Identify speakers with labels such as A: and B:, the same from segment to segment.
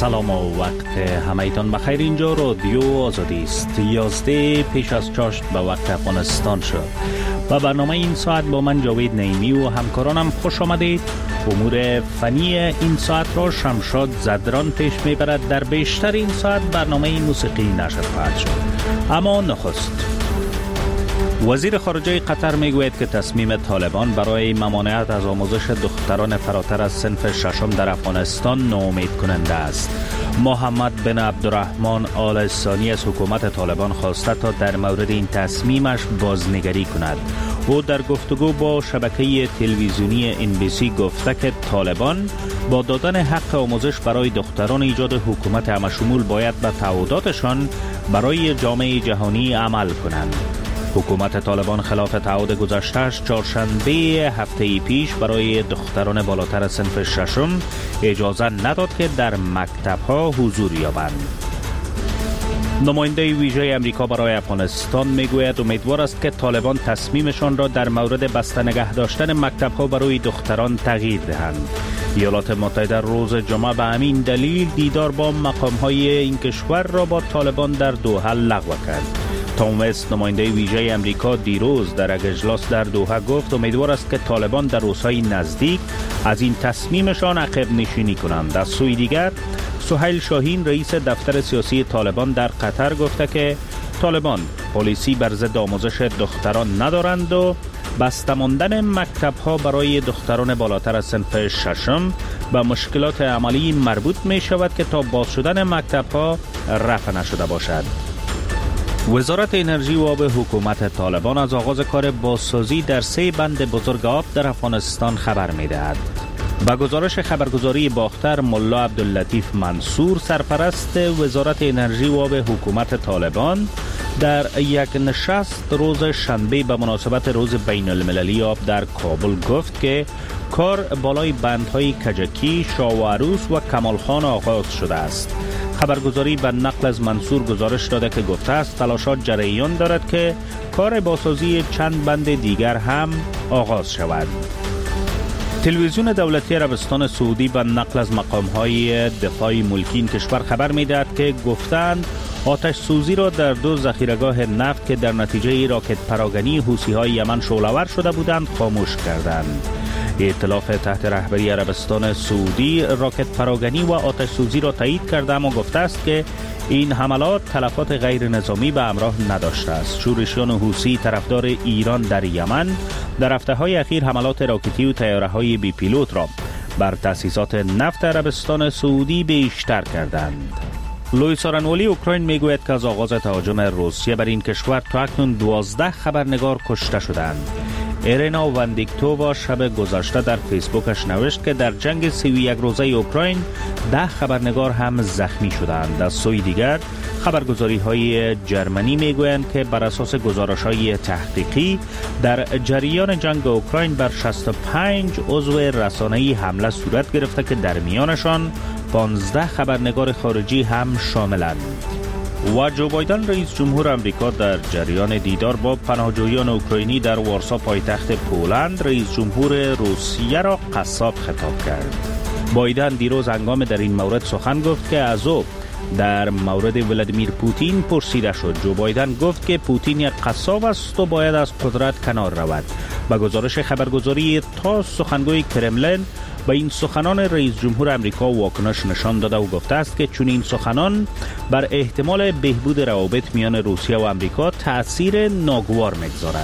A: سلام و وقت همایتان بخیر. اینجا رادیو آزادی است. 11 پیش از چاشت به وقت افغانستان شد و برنامه این ساعت با من جاوید نعیمی و همکارانم خوش آمدید. امور فنی این ساعت را شمشاد زدران پیش میبرد. در بیشتر این ساعت برنامه موسیقی نشر خواهد شد. اما نخست وزیر خارجه قطر میگوید که تصمیم طالبان برای ممانعت از آموزش دختران فراتر از صنف ششم در افغانستان ناامید کننده است. محمد بن عبدالرحمن آل ثانی از حکومت طالبان خواسته تا در مورد این تصمیمش بازنگری کند. او در گفتگو با شبکه تلویزیونی NBC گفته که طالبان با دادن حق آموزش برای دختران ایجاد حکومت همشمول باید به تعهداتشان برای جامعه جهانی عمل کنند. حکومت طالبان خلاف تعهد گذشته‌اش چهارشنبه هفته پیش برای دختران بالاتر از صنف ششم اجازه نداد که در مکتب‌ها حضور یابند. نماینده ویژه امریکا برای افغانستان میگوید امیدوار است که طالبان تصمیمشان را در مورد بسته نگه داشتن مکتب‌ها برای دختران تغییر دهند. ایالات متحده روز جمعه به همین دلیل دیدار با مقام‌های این کشور را با طالبان در دوحه لغو کرد. تام وست نماینده ویژه امریکا دیروز در یک اجلاس در دوحه گفت امیدوار است که طالبان در روزهای نزدیک از این تصمیمشان عقب نشینی کنند. از سوی دیگر سهیل شاهین رئیس دفتر سیاسی طالبان در قطر گفته که طالبان پالیسی بر ضد آموزش دختران ندارند و بسته ماندن مکتب‌ها برای دختران بالاتر از صنف ششم به مشکلات عملی مربوط می شود که تا باز شدن مکتب‌ها رفع نشده باشد. وزارت انرژی و آب حکومت طالبان از آغاز کار بازسازی در 3 بند بزرگ آب در افغانستان خبر می‌دهد. با گزارش خبرگزاری باختر، ملا عبداللطیف منصور سرپرست وزارت انرژی و آب حکومت طالبان در یک نشست روز شنبه به مناسبت روز بین المللی آب در کابل گفت که کار بالای بندهای کجکی، شاه و عروس و کمالخان آغاز شده است. خبرگزاری به نقل از منصور گزارش داده که گفته است تلاشات جریان دارد که کار بازسازی چند بند دیگر هم آغاز شود. تلویزیون دولتی عربستان سعودی به نقل از مقام‌های دفاع ملکی این کشور خبر می‌دهد که گفتند آتش سوزی را در 2 ذخیره‌گاه نفت که در نتیجه راکت پراگنی حوثی‌های یمن شعله‌ور شده بودند خاموش کردند. ائتلاف تحت رهبری عربستان سعودی راکت پراگنی و آتش سوزی را تایید کرده اما گفته است که این حملات تلفات غیر نظامی به همراه نداشته است. شورشیان حوثی طرفدار ایران در یمن در هفته‌های اخیر حملات راکتی و طیاره‌های بی پیلوت را بر تأسیسات نفت عربستان سعودی بیشتر کردند. لوئیس آرنولی اوکراین میگوید که از آغاز تهاجم روسیه بر این کشور تا اکنون 12 خبرنگار کشته شدند. ایرینا وندیکتووا شب گذشته در فیسبوکش نوشت که در جنگ 31 روزه اوکراین 10 خبرنگار هم زخمی شدند. از سوی دیگر خبرگزاری‌های جرمنی میگویند که بر اساس گزارش‌های تحقیقی در جریان جنگ اوکراین بر 65 عضو رسانه‌ای حمله صورت گرفته که در میانشان 15 خبرنگار خارجی هم شاملند. و جو بایدن رئیس جمهور امریکا در جریان دیدار با پناهجویان اوکراینی در وارسا پایتخت پولند رئیس جمهور روسیه را قصاب خطاب کرد. بایدن دیروز هنگام در این مورد سخن گفت که از او در مورد ولادیمیر پوتین پرسیده شد. جو بایدن گفت که پوتین یک قصاب است و باید از قدرت کنار رود. با گزارش خبرگزاری تاس سخنگوی کرملین با این سخنان رئیس جمهور امریکا واکنش نشان داده و گفته است که چون این سخنان بر احتمال بهبود روابط میان روسیه و امریکا تأثیر ناگوار می‌گذارد.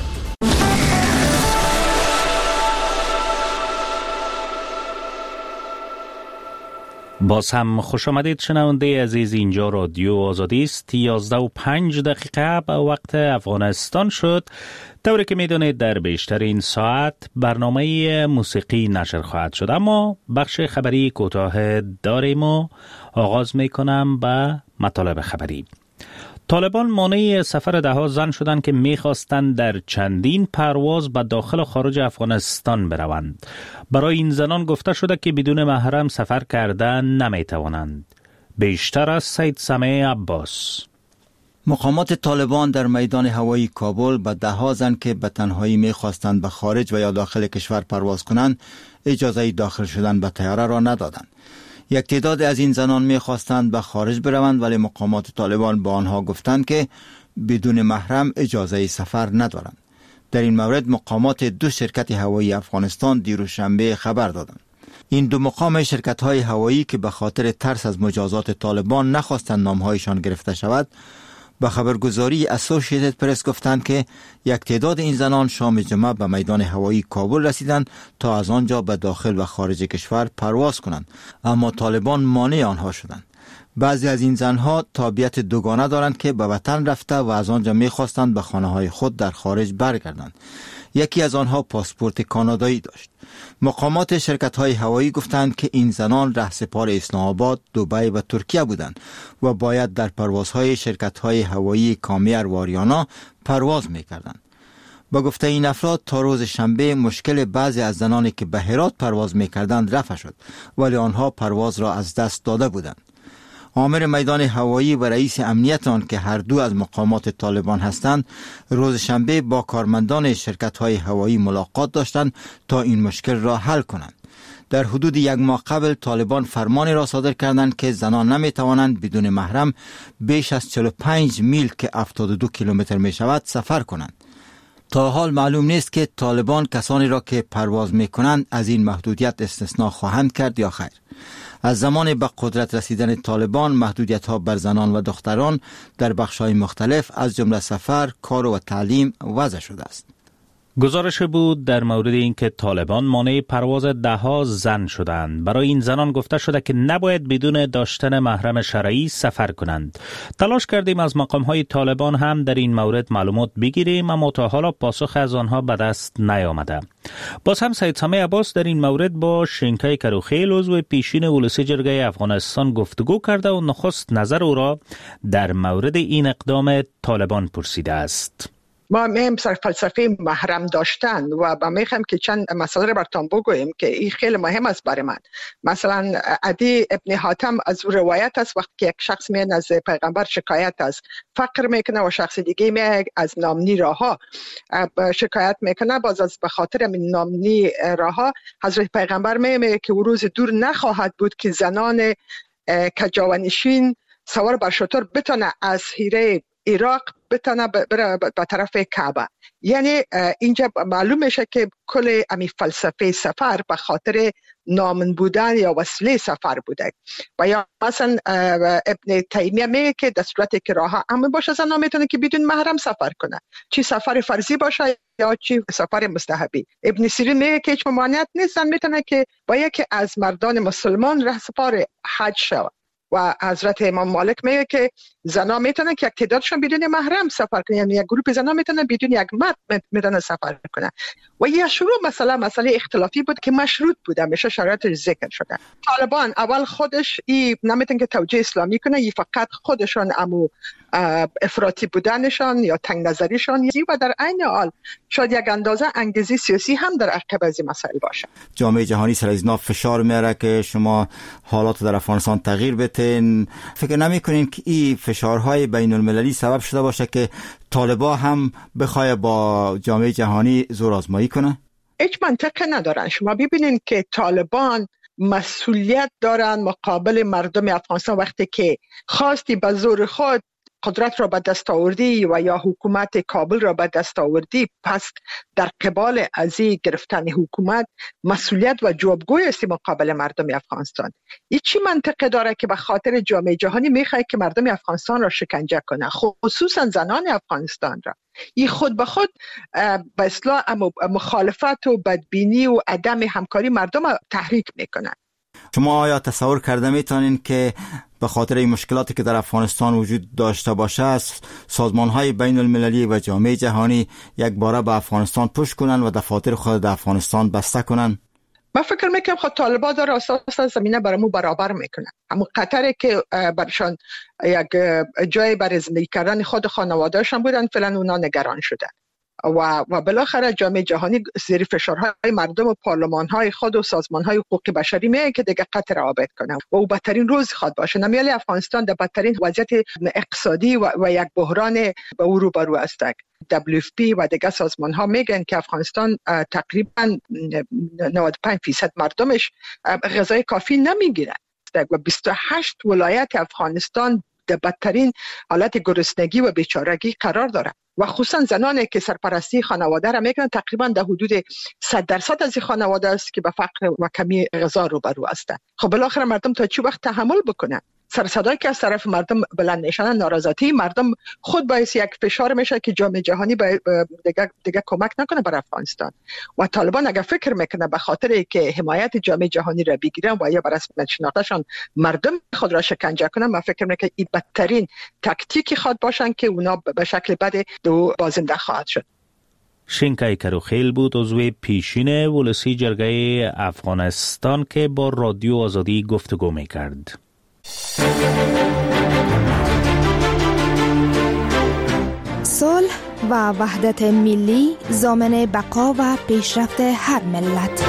A: باز هم خوش آمدید شنونده عزیز. اینجا رادیو آزادی است. 11:05 به وقت افغانستان شد. طوری که میدونید در بیشتر این ساعت برنامه موسیقی نشر خواهد شد، اما بخش خبری کوتاه داریم و آغاز میکنم به مطالب خبری. طالبان مانع سفر ده‌ها زن شدند که می‌خواستند در چندین پرواز به داخل و خارج افغانستان بروند. برای این زنان گفته شده که بدون محرم سفر کردن نمی‌توانند. بیشتر از سید سمیع عباس.
B: مقامات طالبان در میدان هوایی کابل به ده‌ها زن که به تنهایی می‌خواستند به خارج و یا داخل کشور پرواز کنند اجازه داخل شدن به طیاره را ندادند. یک تعداد از این زنان می‌خواستند به خارج بروند، ولی مقامات طالبان با آنها گفتند که بدون محرم اجازه سفر ندارند. در این مورد مقامات دو شرکت هوایی افغانستان دیروز شنبه خبر دادند. این دو مقام شرکت‌های هوایی که به خاطر ترس از مجازات طالبان نخواستند نام‌هایشان گرفته شود، به خبرگزاری اسوسییتد پرس گفتند که یک تعداد این زنان شام جمعه به میدان هوایی کابل رسیدند تا از آنجا به داخل و خارج کشور پرواز کنند، اما طالبان مانع آنها شدند. بعضی از این زنها تابعیت دوگانه دارند که به وطن رفته و از آنجا می‌خواستند به خانه‌های خود در خارج برگردند. یکی از آنها پاسپورت کانادایی داشت. مقامات شرکت‌های هوایی گفتند که این زنان رهسپار اسلام آباد، دبی و ترکیه بودند و باید در پروازهای شرکت‌های هوایی کامیر و آریانا پرواز می‌کردند. با گفته این افراد تا روز شنبه مشکل بعضی از زنانی که به هرات پرواز می‌کردند رفع شد، ولی آنها پرواز را از دست داده بودند. آمر میدان هوایی و رئیس امنیت آن که هر دو از مقامات طالبان هستند، روز شنبه با کارمندان شرکت‌های هوایی ملاقات داشتند تا این مشکل را حل کنند. در حدود یک ماه قبل طالبان فرمانی را صادر کردند که زنان نمی توانند بدون محرم بیش از 45 میل که 72 کیلومتر می شود سفر کنند. تا حال معلوم نیست که طالبان کسانی را که پرواز می کنند از این محدودیت استثناء خواهند کرد یا خیر. از زمان به قدرت رسیدن طالبان محدودیت ها بر زنان و دختران در بخش‌های مختلف از جمله سفر، کار و تعلیم وضع شده است.
A: گزارش بود در مورد اینکه طالبان مانع پرواز ده‌ها زن شدند. برای این زنان گفته شده که نباید بدون داشتن محرم شرعی سفر کنند. تلاش کردیم از مقام‌های طالبان هم در این مورد معلومات بگیریم، اما تا حالا پاسخ از آنها به دست نیامده. باز هم سید سامع عباس در این مورد با شنکای کروخیل عضو پیشین اولسی جرگه افغانستان گفتگو کرده و نخست نظر او را در مورد این اقدام طالبان پرسیده است.
C: ما میم سر فلسفه محرم داشتن و میخوام که چند مسئله رو براتون بگویم که این خیلی مهم است برای من. مثلا عدی ابن حاتم از روایت است وقتی که یک شخص میاد از پیغمبر شکایت از فقر میکنه و شخص دیگه میاد از نامنی راهها شکایت میکنه، باز از به خاطر من نامنی راهها حضرت پیغمبر میگه که روز دور نخواهد بود که زنان کجاونشین سوار بر شتر بتونه از حیره عراق بتونه بره به طرف کعبه. یعنی اینجا معلوم میشه که کل امی فلسفه سفر به خاطر نامن بودن یا وسیله سفر بوده. و یا مثلا ابن تیمیه میگه که در صورتی که راه امن باشه زن میتونه که بدون محرم سفر کنه، چی سفر فرضی باشه یا چی سفر مستحبی. ابن سیرین میگه که هیچ ممانعت نیست، زن میتونه که با یکی از مردان مسلمان رهسپار حج شود. و حضرت امام مالک میگه که زنا میتونن که یک تعدادشون بدون محرم سفر کنن، یعنی یک گروه زنا میتونن بدون یک مرد میتونن سفر کنن. و یه شروع مسئله اختلافی بود که مشروط بود، میشه شرایطش ذکر شده. طالبان اول خودش نمیتونن که توجیه اسلامی کنه، فقط خودشون امو افراطی بودنشان یا تنگ نظریشان و در عین حال شاید یک اندازه انگیزه سیاسی هم در عقب از این مسائل باشه.
B: جامعه جهانی سر از فشار میاره که شما حالات در افغانستان تغییر بدین. فکر نمی‌کنین که این فشارهای بین المللی سبب شده باشه که طالبان هم بخواد با جامعه جهانی زور آزمایی کنه؟
C: هیچ منطقی ندارن. شما ببینین که طالبان مسئولیت دارن مقابل مردم افغانستان وقتی که خواستی به زور خود قدرت را به دست آوردی و یا حکومت کابل را به دست آوردی، پس در قبال از گرفتن حکومت مسئولیت و جوابگوی است مقابل مردم افغانستان. این چی منطقه داره که به خاطر جامعه جهانی میخواد که مردم افغانستان را شکنجه کنه، خصوصا زنان افغانستان را؟ این خود به خود به اصطلاح مخالفت و بدبینی و عدم همکاری مردم تحریک میکنه.
B: شما آیا تصور کرده میتونین که به خاطر این مشکلاتی که در افغانستان وجود داشته باشه سازمان‌های بین المللی و جامعه جهانی یک باره به افغانستان پشت کنن و دفاتر خود در افغانستان بسته کنن؟
C: من فکر میکنم خود طالبان داره اساس زمینه برامو برابر میکنن. اما قطره که برشان یک جای برای زندگی کردن خود خانواده‌شان بودن، فعلا اونا نگران شدن و بالاخره جامعه جهانی زیر فشارهای مردم و پارلمان‌های خود و سازمان‌های حقوق بشری میگه که دیگه قطع روابط کنه و او بدترین روز خواد باشه. نمیالی افغانستان در بدترین وضعیت اقتصادی و یک بحران به او روبرو است. WFP و دیگه سازمان‌ها میگن که افغانستان تقریبا 95% مردمش غذای کافی نمیگیرن. گرفته و 28 ولایت افغانستان در بدترین حالت گرسنگی و بیچارگی قرار داره و خصوصا زنانی که سرپرستی خانواده را میکنن تقریبا در حدود 100% از این خانواده است که به فقر و کمی غذا روبرو هستند. خب بالاخره مردم تا چه وقت تحمل بکنن؟ سرصدایی که از طرف مردم بلند میشن، ناراضی مردم خود باعث یک فشار میشه که جامعه جهانی دیگه کمک نکنه بر افغانستان و طالبان اگر فکر میکنه به خاطر که حمایت جامعه جهانی را بگیرن و یا بر اساس شناختشان مردم خود را شکنجه کنن، من فکر میکنم این بدترین تاکتیکی خواد باشن که اونا به شکل بد دو بازنده خواهد شد.
A: شینکای کروخیل بود عضو پیشین ولسی جرگه افغانستان که با رادیو آزادی گفتگو میکرد.
D: صلح و وحدت ملی ضامن بقا و پیشرفت هر ملت.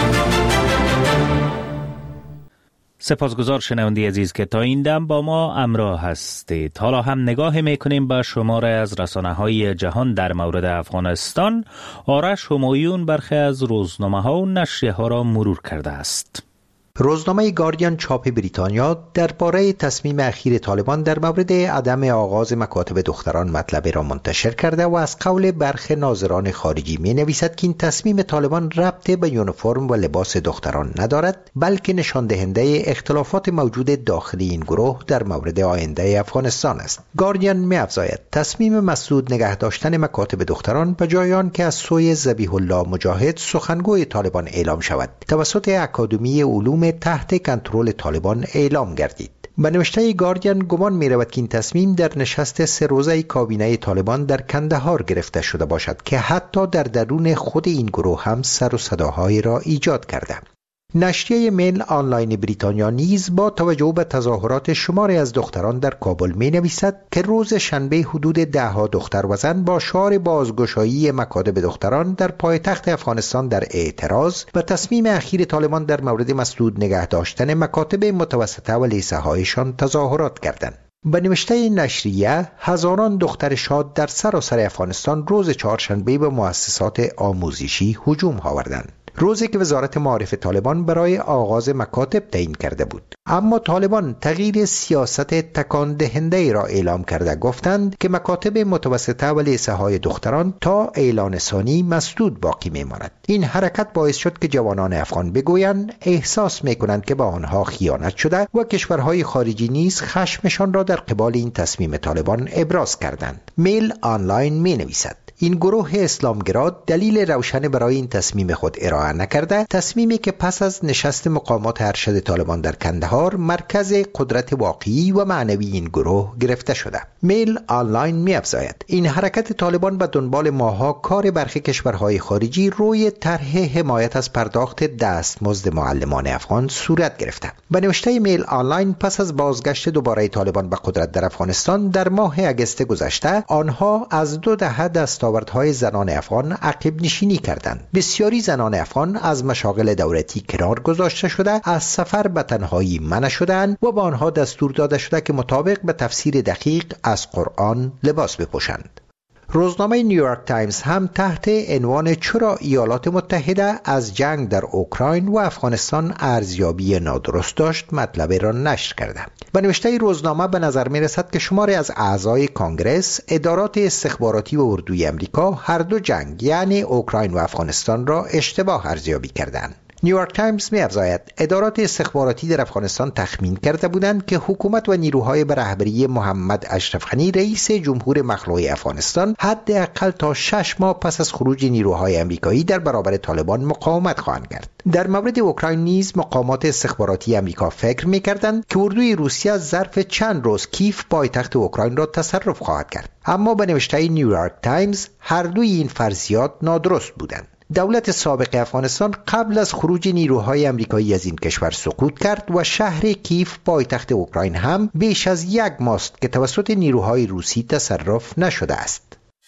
A: سپاسگزار شنونده عزیز که تا این دم با ما همراه هستید. حالا هم نگاه میکنیم به شماره از رسانه‌های جهان در مورد افغانستان. آرش همایون برخی از روزنامه‌ها و نشریه‌ها را مرور کرده است.
E: روزنامه گاردین چاپ بریتانیا درباره تصمیم اخیر طالبان در مورد عدم آغاز مکاتب دختران مطلب را منتشر کرده و از قول برخی ناظران خارجی می نویسد که این تصمیم طالبان ربط به یونیفرم و لباس دختران ندارد، بلکه نشان دهنده اختلافات موجود داخل این گروه در مورد آینده افغانستان است. گاردین می افزاید تصمیم مسدود نگه داشتن مکاتب دختران به جای آن که از سوی ذبیح الله مجاهد سخنگوی طالبان اعلام شود توسط اکادمی علوم تحت کنترل طالبان اعلام گردید. به نوشته گاردین گمان می رود که این تصمیم در نشست 3 روزه کابینه طالبان در کندهار گرفته شده باشد که حتی در درون خود این گروه هم سر و صداهایی را ایجاد کرده. نشریه میل آنلاین بریتانیا نیز با توجه به تظاهرات شماری از دختران در کابل می نویسد که روز شنبه حدود 10 دختر و زن با شعار بازگشایی مکاتب دختران در پایتخت افغانستان در اعتراض به تصمیم اخیر طالبان در مورد مسدود نگه داشتن مکاتب متوسطه و لیسه هایشان تظاهرات کردند. به نوشته نشریه هزاران دختر شاد در سراسر افغانستان روز چهارشنبه به مؤسسات آموزشی هجوم آوردند، روزی که وزارت معارف طالبان برای آغاز مکاتب تعیین کرده بود. اما طالبان تغییر سیاست تکان دهنده را اعلام کرده، گفتند که مکاتب متوسطه و لیسه های دختران تا اعلان ثانی مسدود باقی میماند. این حرکت باعث شد که جوانان افغان بگویند احساس میکنند که به آنها خیانت شده و کشورهای خارجی نیز خشمشان را در قبال این تصمیم طالبان ابراز کردند. میل آنلاین می نویسد این گروه اسلامگرا دلیل روشن برای این تصمیم خود ارائه نکرده، تصمیمی که پس از نشست مقامات ارشد طالبان در کندهار مرکز قدرت واقعی و معنوی این گروه گرفته شده. میل آنلاین می‌افزاید این حرکت طالبان به دنبال ماه‌ها کار برخی کشورهای خارجی روی طرح حمایت از پرداخت دستمزد معلمان افغان صورت گرفته. به نوشته میل آنلاین پس از بازگشت دوباره طالبان به قدرت در افغانستان در ماه اگست گذشته، آنها از 2 دهه دستاوردهای زنان افغان عقب نشینی کردند. بسیاری زنان افغان از مشاغل دولتی کنار گذاشته شده، از سفر به تنهایی منع شدند و به آنها دستور داده شده که مطابق به تفسیر دقیق از قرآن لباس بپوشند. روزنامه نیویورک تایمز هم تحت عنوان چرا ایالات متحده از جنگ در اوکراین و افغانستان ارزیابی نادرست داشت مطلب را نشر کرده. به نوشته روزنامه به نظر می رسد که شماری از اعضای کانگرس، ادارات استخباراتی و اردوی امریکا هر دو جنگ یعنی اوکراین و افغانستان را اشتباه ارزیابی کردند. نیویورک تایمز می‌افزاید ادارات استخباراتی در افغانستان تخمین کرده بودند که حکومت و نیروهای به رهبری محمد اشرف غنی رئیس جمهور مخلوع افغانستان حداقل تا 6 ماه پس از خروج نیروهای آمریکایی در برابر طالبان مقاومت خواهند کرد. در مورد اوکراین نیز مقامات استخباراتی آمریکا فکر می‌کردند که اردوی روسیه ظرف چند روز کیف پایتخت اوکراین را تصرف خواهد کرد. اما به نوشته نیویورک تایمز هر دوی این فرضیات نادرست بودند. دولت سابق افغانستان قبل از خروج نیروهای آمریکایی از این کشور سقوط کرد و شهر کیف پایتخت اوکراین هم بیش از 1 ماه است که توسط نیروهای روسی تصرف نشده است.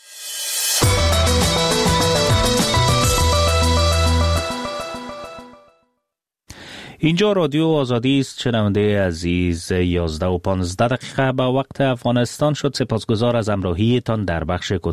A: اینجا رادیو آزادی است. شنونده عزیز 11:15 به وقت افغانستان شد. سپاسگزار از همراهیتان در بخش